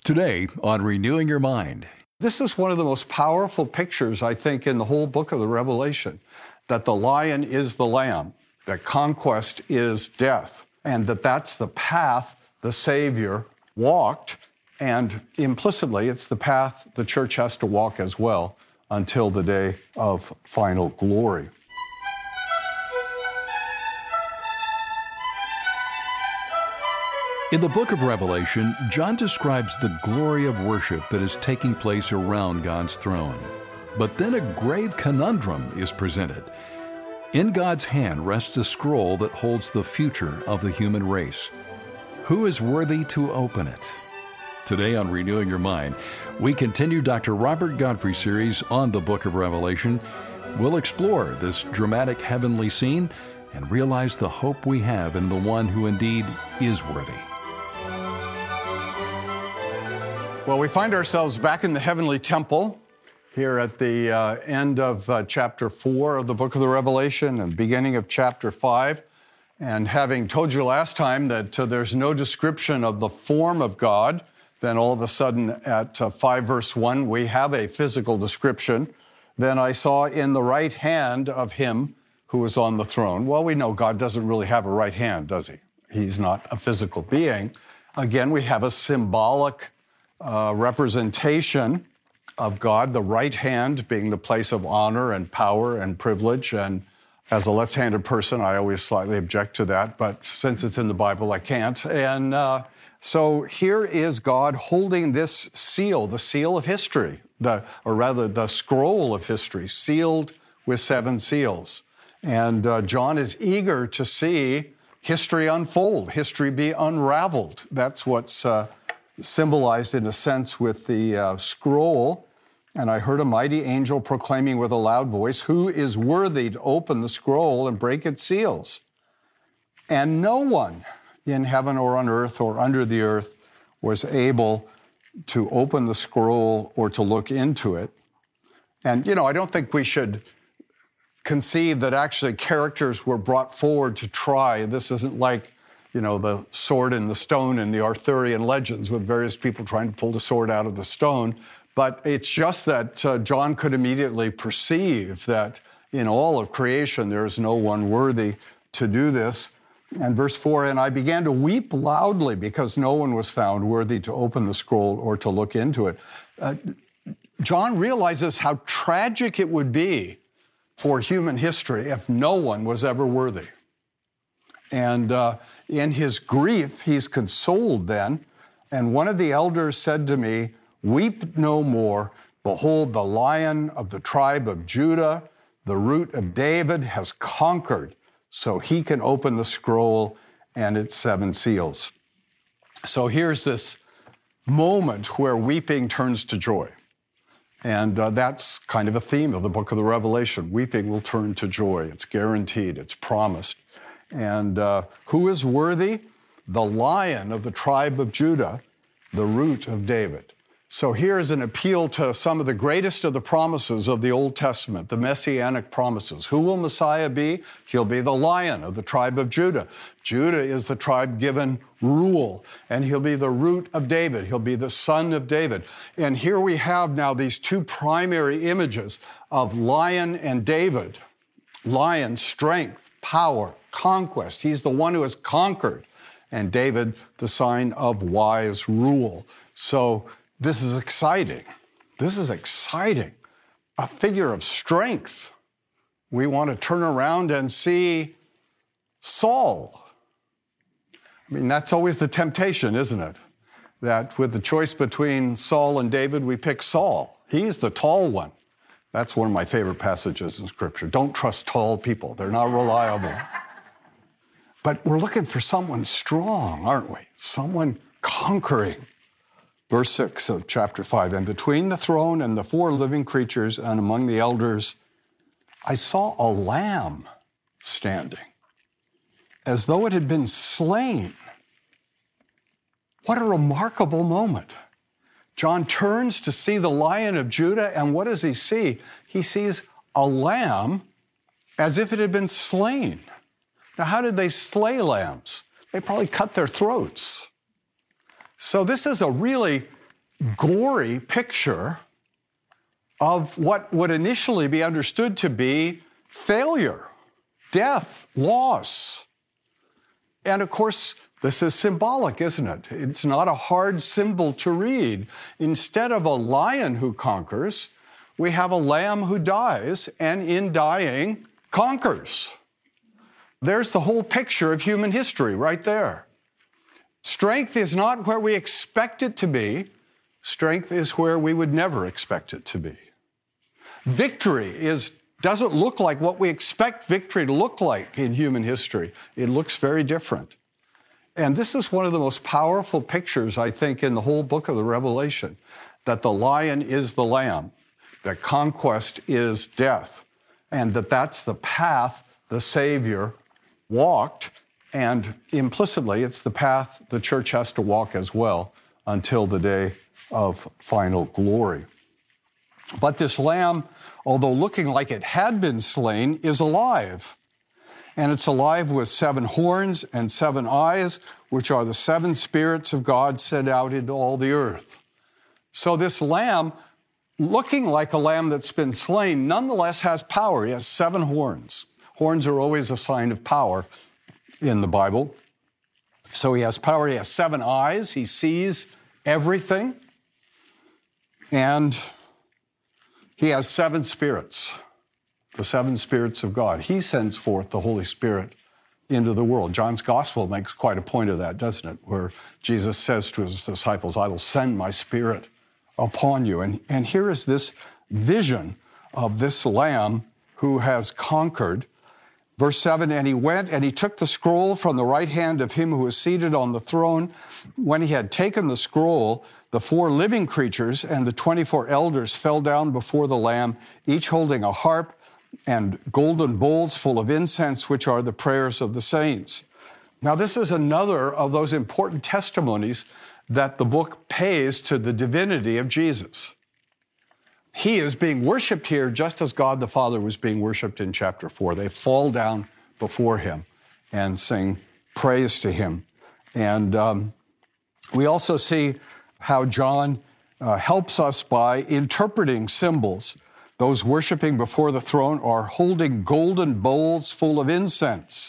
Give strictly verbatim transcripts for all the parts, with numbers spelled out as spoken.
Today on Renewing Your Mind. This is one of the most powerful pictures, I think, in the whole book of the Revelation, that the lion is the lamb, that conquest is death, and that that's the path the Savior walked, and implicitly it's the path the church has to walk as well until the day of final glory. In the book of Revelation, John describes the glory of worship that is taking place around God's throne. But then a grave conundrum is presented. In God's hand rests a scroll that holds the future of the human race. Who is worthy to open it? Today on Renewing Your Mind, we continue Doctor Robert Godfrey's series on the book of Revelation. We'll explore this dramatic heavenly scene and realize the hope we have in the one who indeed is worthy. Well, we find ourselves back in the heavenly temple here at the uh, end of uh, chapter four of the book of the Revelation and beginning of chapter five. And having told you last time that uh, there's no description of the form of God, then all of a sudden at uh, five verse one, we have a physical description. Then I saw in the right hand of him who was on the throne. Well, we know God doesn't really have a right hand, does he? He's not a physical being. Again, we have a symbolic Uh, representation of God, the right hand being the place of honor and power and privilege. And as a left-handed person, I always slightly object to that, but since it's in the Bible, I can't. And uh, so here is God holding this seal, the seal of history, the, or rather the scroll of history, sealed with seven seals. And uh, John is eager to see history unfold, history be unraveled. That's what's uh, symbolized in a sense with the uh, scroll. And I heard a mighty angel proclaiming with a loud voice, "Who is worthy to open the scroll and break its seals?" And no one in heaven or on earth or under the earth was able to open the scroll or to look into it. And, you know, I don't think we should conceive that actually characters were brought forward to try. This isn't like, you know, the sword and the stone in the Arthurian legends with various people trying to pull the sword out of the stone. But it's just that uh, John could immediately perceive that in all of creation there is no one worthy to do this. And verse four, "And I began to weep loudly because no one was found worthy to open the scroll or to look into it." Uh, John realizes how tragic it would be for human history if no one was ever worthy. And uh, in his grief, he's consoled then. And one of the elders said to me, "Weep no more. Behold, the Lion of the tribe of Judah, the Root of David, has conquered, so he can open the scroll and its seven seals." So here's this moment where weeping turns to joy. And uh, that's kind of a theme of the book of the Revelation. Weeping will turn to joy. It's guaranteed. It's promised. And uh, who is worthy? The Lion of the tribe of Judah, the Root of David. So here's an appeal to some of the greatest of the promises of the Old Testament, the Messianic promises. Who will Messiah be? He'll be the Lion of the tribe of Judah. Judah is the tribe given rule, and he'll be the Root of David. He'll be the Son of David. And here we have now these two primary images of Lion and David. Lion, strength, power, conquest. He's the one who has conquered. And David, the sign of wise rule. So this is exciting. This is exciting. A figure of strength. We want to turn around and see Saul. I mean, that's always the temptation, isn't it? That with the choice between Saul and David, we pick Saul. He's the tall one. That's one of my favorite passages in Scripture. Don't trust tall people. They're not reliable. But we're looking for someone strong, aren't we? Someone conquering. Verse six of chapter five, "And between the throne and the four living creatures and among the elders, I saw a lamb standing, as though it had been slain." What a remarkable moment. John turns to see the Lion of Judah, and what does he see? He sees a lamb as if it had been slain. Now, how did they slay lambs? They probably cut their throats. So this is a really gory picture of what would initially be understood to be failure, death, loss. And of course, this is symbolic, isn't it? It's not a hard symbol to read. Instead of a lion who conquers, we have a lamb who dies, and in dying, conquers. There's the whole picture of human history right there. Strength is not where we expect it to be. Strength is where we would never expect it to be. Victory is, doesn't look like what we expect victory to look like in human history. It looks very different. And this is one of the most powerful pictures, I think, in the whole book of the Revelation, that the lion is the lamb, that conquest is death, and that that's the path the Savior walked, and implicitly it's the path the church has to walk as well until the day of final glory. But this lamb, although looking like it had been slain, is alive. And it's alive with seven horns and seven eyes, which are the seven spirits of God sent out into all the earth. So this lamb, looking like a lamb that's been slain, nonetheless has power. He has seven horns. Horns are always a sign of power in the Bible. So he has power. He has seven eyes. He sees everything. And he has seven spirits, the seven spirits of God. He sends forth the Holy Spirit into the world. John's Gospel makes quite a point of that, doesn't it? Where Jesus says to his disciples, I will send my Spirit upon you. And, and here is this vision of this Lamb who has conquered. Verse seven, and he went and he took the scroll from the right hand of him who was seated on the throne. When he had taken the scroll, the four living creatures and the twenty-four elders fell down before the Lamb, each holding a harp and golden bowls full of incense, which are the prayers of the saints. Now, this is another of those important testimonies that the book pays to the divinity of Jesus. He is being worshiped here just as God the Father was being worshiped in chapter four. They fall down before him and sing praise to him. And um, we also see how John uh, helps us by interpreting symbols. Those worshiping before the throne are holding golden bowls full of incense,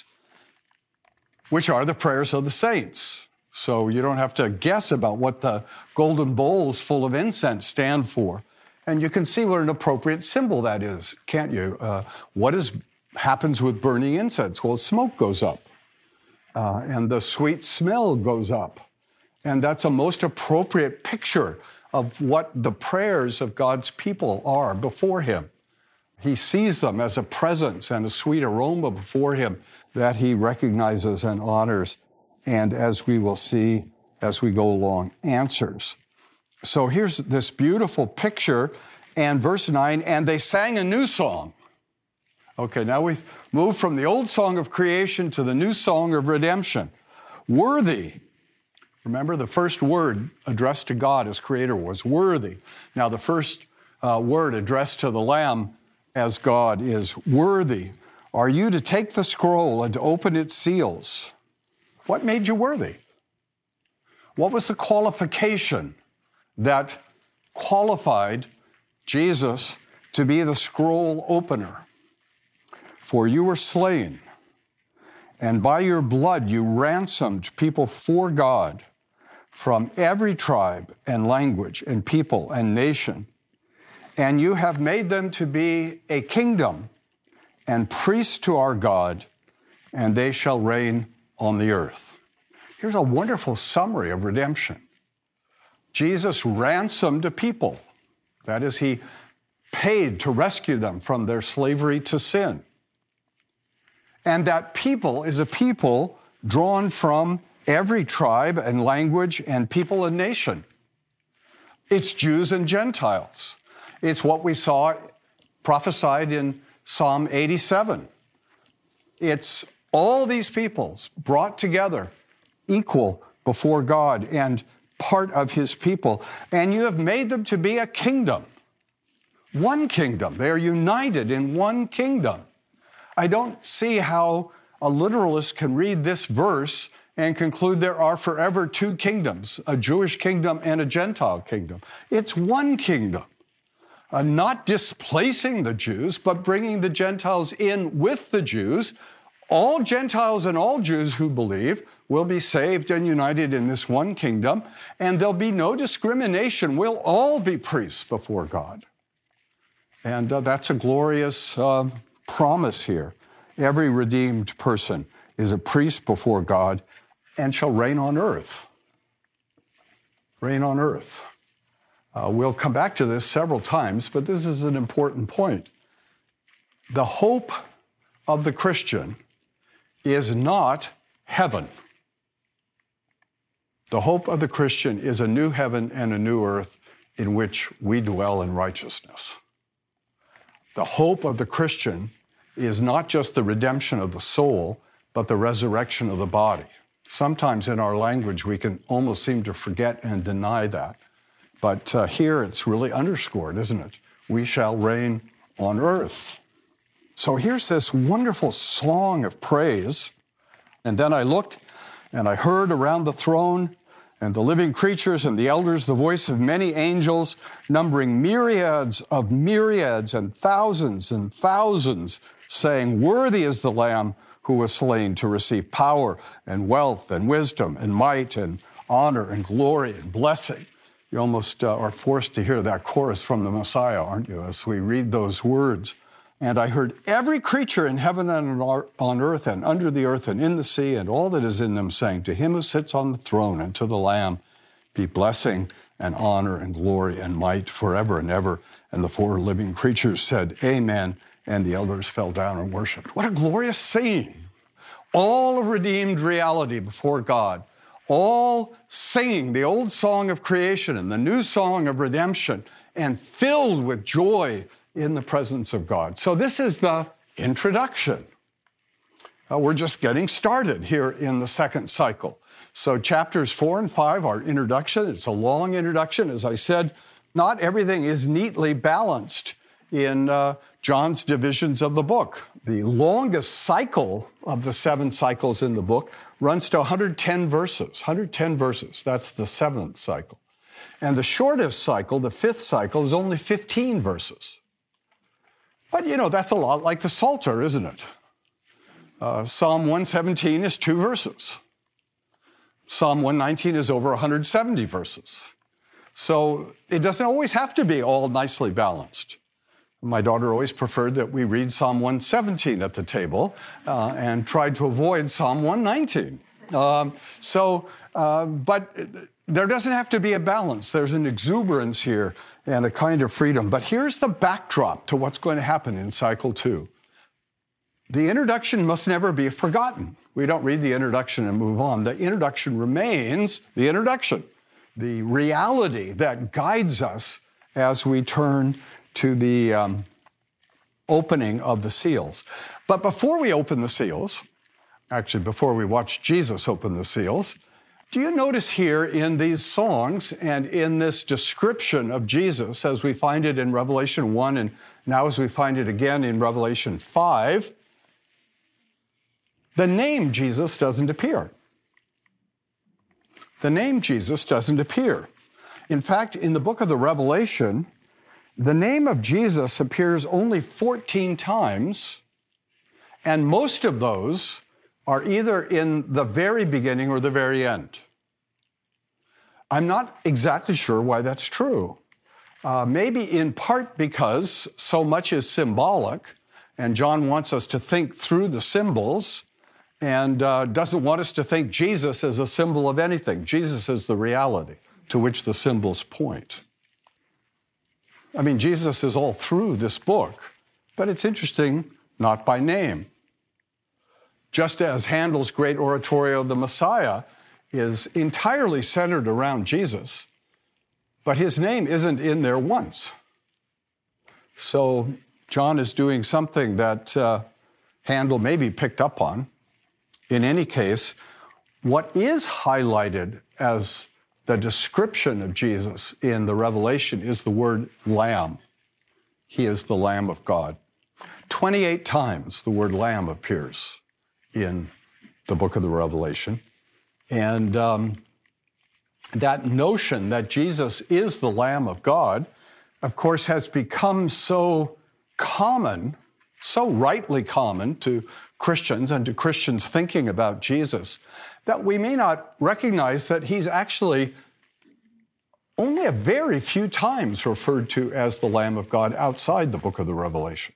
which are the prayers of the saints. So you don't have to guess about what the golden bowls full of incense stand for. And you can see what an appropriate symbol that is, can't you? Uh, what is, happens with burning incense? Well, smoke goes up, uh, and the sweet smell goes up. And that's a most appropriate picture of what the prayers of God's people are before him. He sees them as a presence and a sweet aroma before him that he recognizes and honors, and as we will see as we go along, answers. So here's this beautiful picture, and verse nine, and they sang a new song. Okay, now we've moved from the old song of creation to the new song of redemption. Worthy. Remember, the first word addressed to God as creator was worthy. Now, the first uh, word addressed to the Lamb as God is worthy. Are you to take the scroll and to open its seals? What made you worthy? What was the qualification that qualified Jesus to be the scroll opener? For you were slain, and by your blood you ransomed people for God from every tribe and language and people and nation, and you have made them to be a kingdom and priests to our God, and they shall reign on the earth. Here's a wonderful summary of redemption. Jesus ransomed a people. That is, he paid to rescue them from their slavery to sin. And that people is a people drawn from every tribe and language and people and nation. It's Jews and Gentiles. It's what we saw prophesied in Psalm eighty-seven. It's all these peoples brought together, equal before God and part of his people. And you have made them to be a kingdom. One kingdom. They are united in one kingdom. I don't see how a literalist can read this verse and conclude there are forever two kingdoms, a Jewish kingdom and a Gentile kingdom. It's one kingdom, uh, not displacing the Jews, but bringing the Gentiles in with the Jews. All Gentiles and all Jews who believe will be saved and united in this one kingdom, and there'll be no discrimination. We'll all be priests before God. And uh, that's a glorious uh, promise here. Every redeemed person is a priest before God and shall reign on earth. Reign on earth. Uh, we'll come back to this several times, but this is an important point. The hope of the Christian is not heaven. The hope of the Christian is a new heaven and a new earth in which we dwell in righteousness. The hope of the Christian is not just the redemption of the soul, but the resurrection of the body. Sometimes in our language, we can almost seem to forget and deny that. But uh, here it's really underscored, isn't it? We shall reign on earth. So here's this wonderful song of praise. And then I looked and I heard around the throne and the living creatures and the elders the voice of many angels, numbering myriads of myriads and thousands and thousands, saying, "Worthy is the Lamb who was slain to receive power and wealth and wisdom and might and honor and glory and blessing." You almost uh, are forced to hear that chorus from the Messiah, aren't you, as we read those words. And I heard every creature in heaven and on earth and under the earth and in the sea and all that is in them saying, "To him who sits on the throne and to the Lamb be blessing and honor and glory and might forever and ever." And the four living creatures said, "Amen." And the elders fell down and worshiped. What a glorious scene. All of redeemed reality before God, all singing the old song of creation and the new song of redemption, and filled with joy in the presence of God. So this is the introduction. Uh, we're just getting started here in the second cycle. So chapters four and five are introduction. It's a long introduction. As I said, not everything is neatly balanced in uh, John's divisions of the book. The longest cycle of the seven cycles in the book runs to one hundred ten verses. one hundred ten verses. That's the seventh cycle. And the shortest cycle, the fifth cycle, is only fifteen verses. But, you know, that's a lot like the Psalter, isn't it? Uh, Psalm one seventeen is two verses. Psalm one nineteen is over one hundred seventy verses. So it doesn't always have to be all nicely balanced. My daughter always preferred that we read Psalm one seventeen at the table uh, and tried to avoid Psalm one nineteen. Um, so, uh, but there doesn't have to be a balance. There's an exuberance here and a kind of freedom. But here's the backdrop to what's going to happen in cycle two. The introduction must never be forgotten. We don't read the introduction and move on. The introduction remains the introduction, the reality that guides us as we turn to the um, opening of the seals. But before we open the seals, actually before we watch Jesus open the seals, do you notice here in these songs and in this description of Jesus, as we find it in Revelation one and now as we find it again in Revelation five, the name Jesus doesn't appear. The name Jesus doesn't appear. In fact, in the book of the Revelation, the name of Jesus appears only fourteen times, and most of those are either in the very beginning or the very end. I'm not exactly sure why that's true. Uh, maybe in part because so much is symbolic, and John wants us to think through the symbols and uh, doesn't want us to think Jesus as a symbol of anything. Jesus is the reality to which the symbols point. I mean, Jesus is all through this book, but it's interesting, not by name. Just as Handel's great oratorio, The Messiah, is entirely centered around Jesus, but his name isn't in there once. So John is doing something that uh, Handel maybe picked up on. In any case, what is highlighted as the description of Jesus in the Revelation is the word Lamb. He is the Lamb of God. twenty-eight times the word Lamb appears in the book of the Revelation. And um, that notion that Jesus is the Lamb of God, of course, has become so common, so rightly common to Christians and to Christians thinking about Jesus, that we may not recognize that he's actually only a very few times referred to as the Lamb of God outside the book of the Revelation.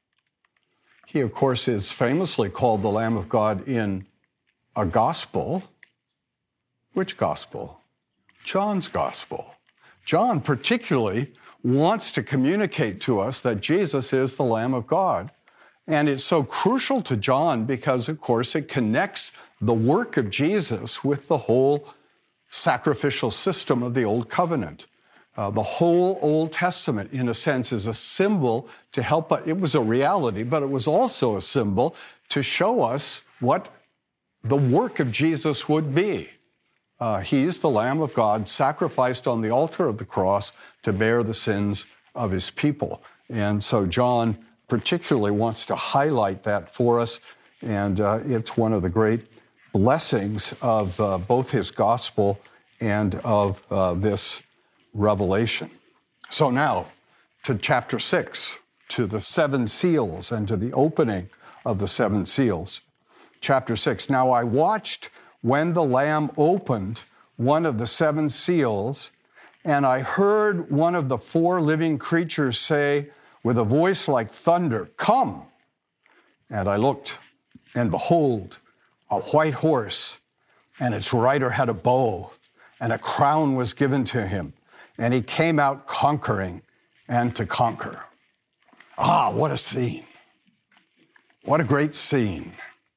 He, of course, is famously called the Lamb of God in a gospel. Which gospel? John's gospel. John particularly wants to communicate to us that Jesus is the Lamb of God. And it's so crucial to John because, of course, it connects the work of Jesus with the whole sacrificial system of the Old Covenant. Uh, the whole Old Testament, in a sense, is a symbol to help us. It was a reality, but it was also a symbol to show us what the work of Jesus would be. Uh, he's the Lamb of God sacrificed on the altar of the cross to bear the sins of his people. And so John particularly wants to highlight that for us, and uh, it's one of the great blessings of uh, both his gospel and of uh, this revelation. So now to chapter six, to the seven seals and to the opening of the seven seals. Chapter six, now I watched when the Lamb opened one of the seven seals, and I heard one of the four living creatures say with a voice like thunder, "Come!" And I looked, and behold, a white horse, and its rider had a bow, and a crown was given to him, and he came out conquering and to conquer. Ah, what a scene. What a great scene.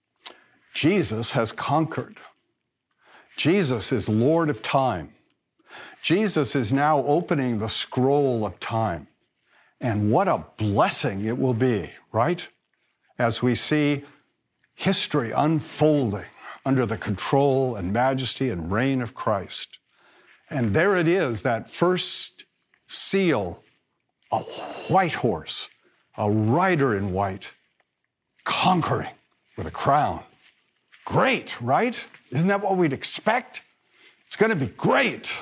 Jesus has conquered. Jesus is Lord of time. Jesus is now opening the scroll of time. And what a blessing it will be, right? As we see history unfolding under the control and majesty and reign of Christ. And there it is, that first seal, a white horse, a rider in white, conquering with a crown. Great, right? Isn't that what we'd expect? It's going to be great.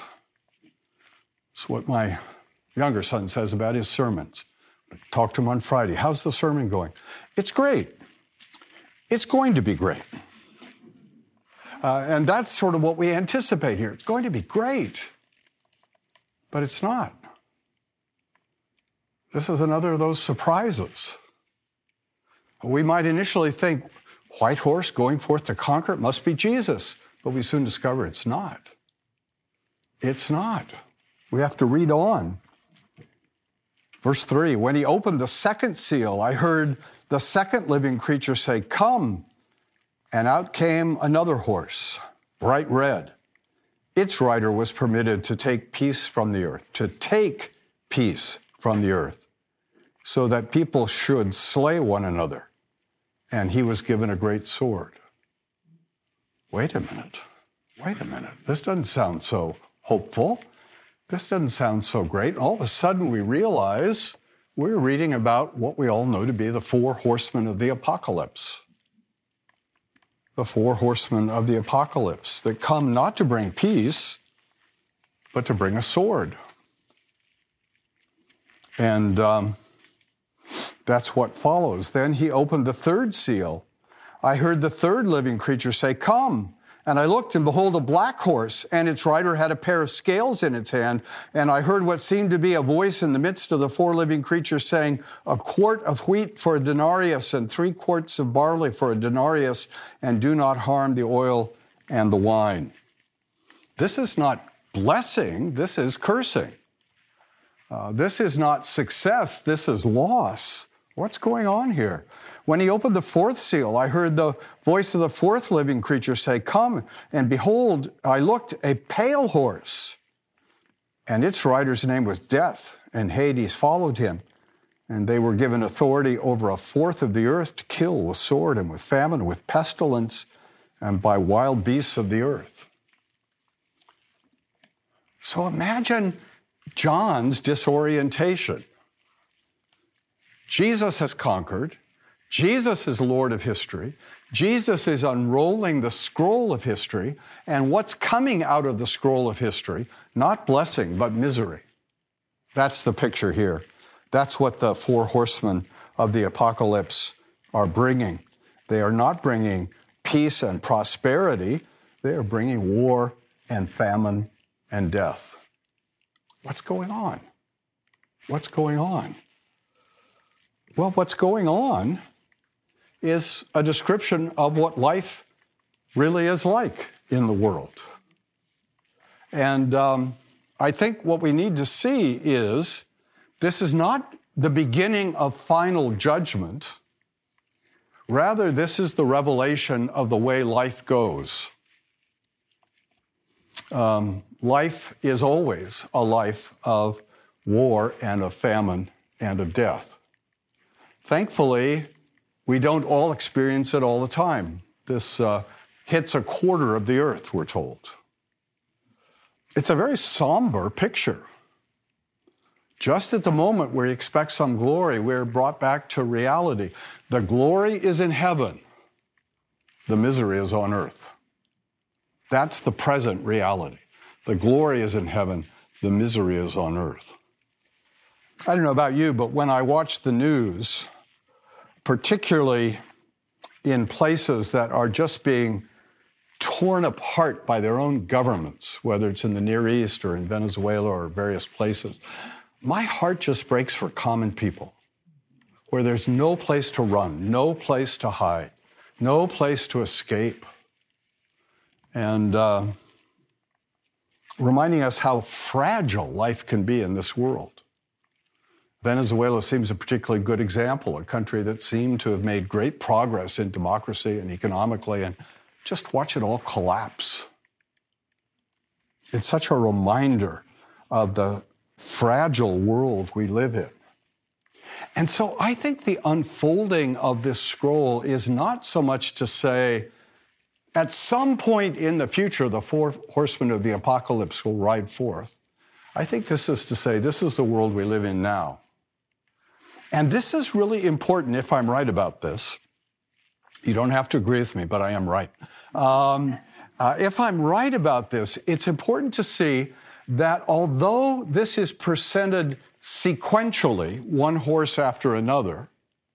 It's what my younger son says about his sermons. I talked to him on Friday. How's the sermon going? It's great. It's going to be great. Uh, and that's sort of what we anticipate here. It's going to be great. But it's not. This is another of those surprises. We might initially think, white horse going forth to conquer, it must be Jesus. But we soon discover it's not. It's not. We have to read on. Verse three, when he opened the second seal, I heard the second living creature say, "Come." And out came another horse, bright red. Its rider was permitted to take peace from the earth, to take peace from the earth, so that people should slay one another. And he was given a great sword. Wait a minute. Wait a minute. This doesn't sound so hopeful. This doesn't sound so great. All of a sudden we realize we're reading about what we all know to be the four horsemen of the apocalypse. The four horsemen of the apocalypse that come not to bring peace, but to bring a sword. And um, that's what follows. Then he opened the third seal. I heard the third living creature say, "Come." And I looked, and behold, a black horse, and its rider had a pair of scales in its hand. And I heard what seemed to be a voice in the midst of the four living creatures saying, "A quart of wheat for a denarius, and three quarts of barley for a denarius, and do not harm the oil and the wine." This is not blessing, this is cursing. Uh, this is not success, this is loss. What's going on here? When he opened the fourth seal, I heard the voice of the fourth living creature say, "Come." And behold, I looked, a pale horse, and its rider's name was Death, and Hades followed him. And they were given authority over a fourth of the earth to kill with sword and with famine, with pestilence, and by wild beasts of the earth. So imagine John's disorientation. Jesus has conquered. Jesus is Lord of history. Jesus is unrolling the scroll of history, and what's coming out of the scroll of history, not blessing, but misery. That's the picture here. That's what the four horsemen of the apocalypse are bringing. They are not bringing peace and prosperity. They are bringing war and famine and death. What's going on? What's going on? Well, what's going on is a description of what life really is like in the world. And um, I think what we need to see is this is not the beginning of final judgment. Rather, this is the revelation of the way life goes. Um, life is always a life of war and of famine and of death. Thankfully, we don't all experience it all the time. This uh, hits a quarter of the earth, we're told. It's a very somber picture. Just at the moment where you expect some glory, we're brought back to reality. The glory is in heaven. The misery is on earth. That's the present reality. The glory is in heaven. The misery is on earth. I don't know about you, but when I watch the news, particularly in places that are just being torn apart by their own governments, whether it's in the Near East or in Venezuela or various places, my heart just breaks for common people, where there's no place to run, no place to hide, no place to escape. And uh, reminding us how fragile life can be in this world. Venezuela seems a particularly good example, a country that seemed to have made great progress in democracy and economically, and just watch it all collapse. It's such a reminder of the fragile world we live in. And so I think the unfolding of this scroll is not so much to say, at some point in the future, the four horsemen of the apocalypse will ride forth. I think this is to say, this is the world we live in now. And this is really important if I'm right about this. You don't have to agree with me, but I am right. Um, uh, if I'm right about this, it's important to see that although this is presented sequentially, one horse after another,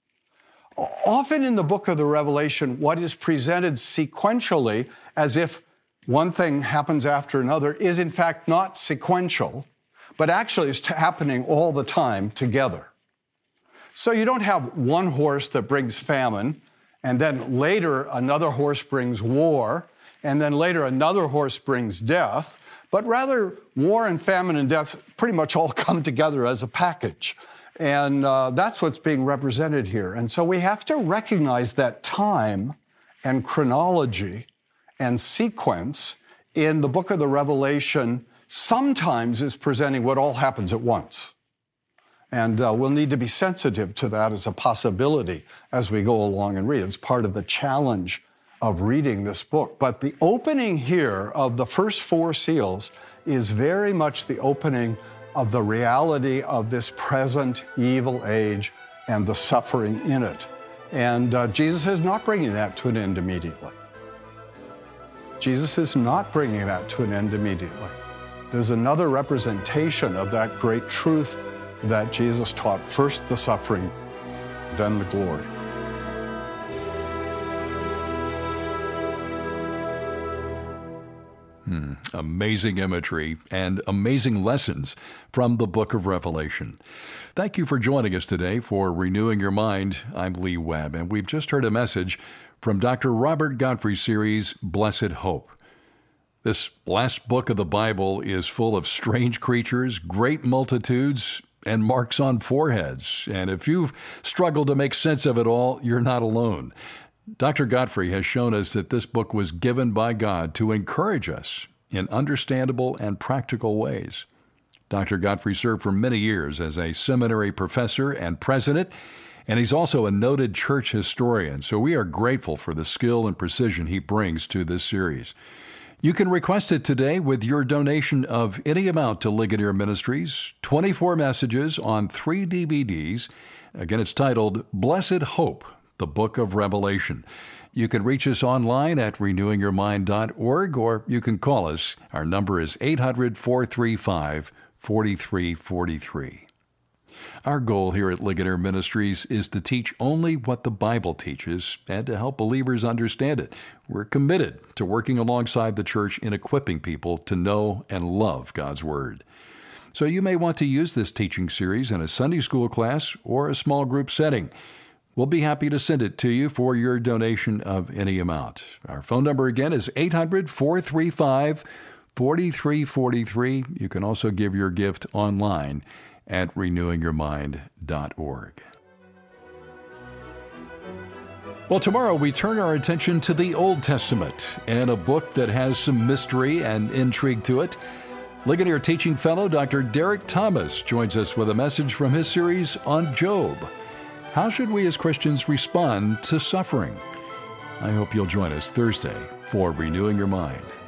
often in the book of the Revelation, what is presented sequentially as if one thing happens after another is in fact not sequential, but actually is happening all the time together. So you don't have one horse that brings famine, and then later another horse brings war, and then later another horse brings death, but rather war and famine and death pretty much all come together as a package. And uh, that's what's being represented here. And so we have to recognize that time and chronology and sequence in the book of the Revelation sometimes is presenting what all happens at once. And uh, we'll need to be sensitive to that as a possibility as we go along and read. It's part of the challenge of reading this book. But the opening here of the first four seals is very much the opening of the reality of this present evil age and the suffering in it. And uh, Jesus is not bringing that to an end immediately. Jesus is not bringing that to an end immediately. There's another representation of that great truth that Jesus taught: first the suffering, then the glory. Hmm. Amazing imagery and amazing lessons from the book of Revelation. Thank you for joining us today for Renewing Your Mind. I'm Lee Webb, and we've just heard a message from Doctor Robert Godfrey's series, Blessed Hope. This last book of the Bible is full of strange creatures, great multitudes, and marks on foreheads. And if you've struggled to make sense of it all, you're not alone. Doctor Godfrey has shown us that this book was given by God to encourage us in understandable and practical ways. Doctor Godfrey served for many years as a seminary professor and president, and he's also a noted church historian. So we are grateful for the skill and precision he brings to this series. You can request it today with your donation of any amount to Ligonier Ministries, twenty-four messages on three D V Ds. Again, it's titled Blessed Hope, the Book of Revelation. You can reach us online at renewing your mind dot org, or you can call us. Our number is eight hundred, four three five, four three four three. Our goal here at Ligonier Ministries is to teach only what the Bible teaches and to help believers understand it. We're committed to working alongside the church in equipping people to know and love God's Word. So you may want to use this teaching series in a Sunday school class or a small group setting. We'll be happy to send it to you for your donation of any amount. Our phone number again is eight hundred, four three five, four three four three. You can also give your gift online at renewing your mind dot org. Well, tomorrow we turn our attention to the Old Testament and a book that has some mystery and intrigue to it. Ligonier teaching fellow Doctor Derek Thomas joins us with a message from his series on Job. How should we as Christians respond to suffering? I hope you'll join us Thursday for Renewing Your Mind.